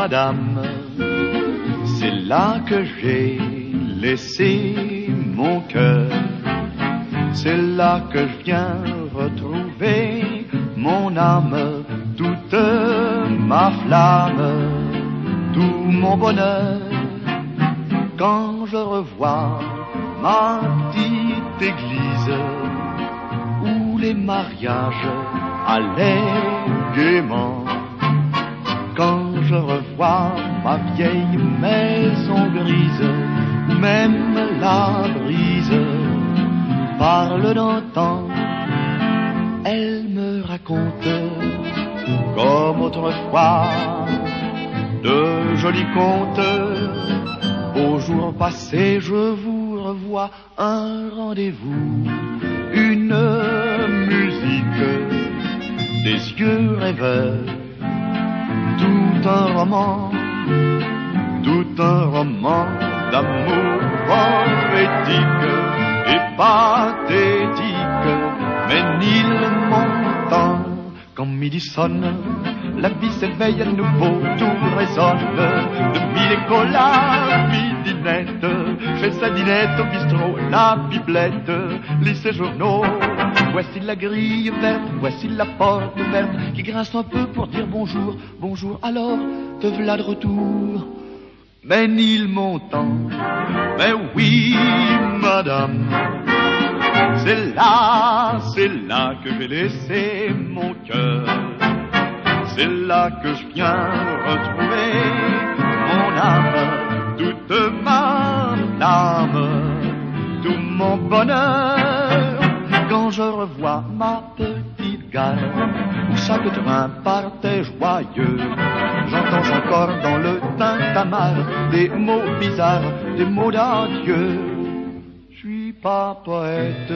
madame, c'est là que j'ai laissé mon cœur. C'est là que je viens retrouver mon âme, toute ma flamme, tout mon bonheur. Quand je revois ma petite église où les mariages allaient gaiement, quand je revois ma vieille maison grise où même la brise parle d'antan, elle me raconte comme autrefois de jolis contes. Au jour passé, je vous revois un rendez-vous, une musique, des yeux rêveurs, tout un roman d'amour poétique et pathétique. Mais Nil montant, quand midi sonne, la vie s'éveille à nouveau, tout résonne. De mille échos la midinette, fait sa dinette au bistrot, la biblette, lit ses journaux. Voici la grille verte, voici la porte ouverte, qui grince un peu pour dire bonjour, bonjour, alors te v'là de retour. Mais Nil montant, mais oui, madame, c'est là que j'ai laissé mon cœur. C'est là que je viens retrouver mon âme, toute ma âme, tout mon bonheur. Quand je revois ma petite gare où chaque train partait joyeux, j'entends encore dans le tintamarre des mots bizarres, des mots d'adieu. Je suis pas poète,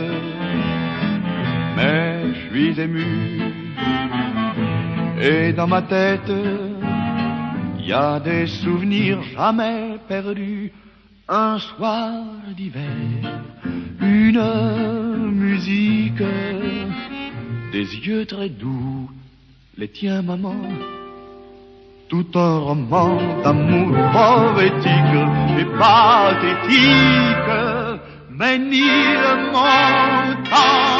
mais je suis ému. Et dans ma tête, y a des souvenirs jamais perdus. Un soir d'hiver, une musique, des yeux très doux, les tiens maman, tout un roman d'amour poétique et pathétique. Mais ni le montant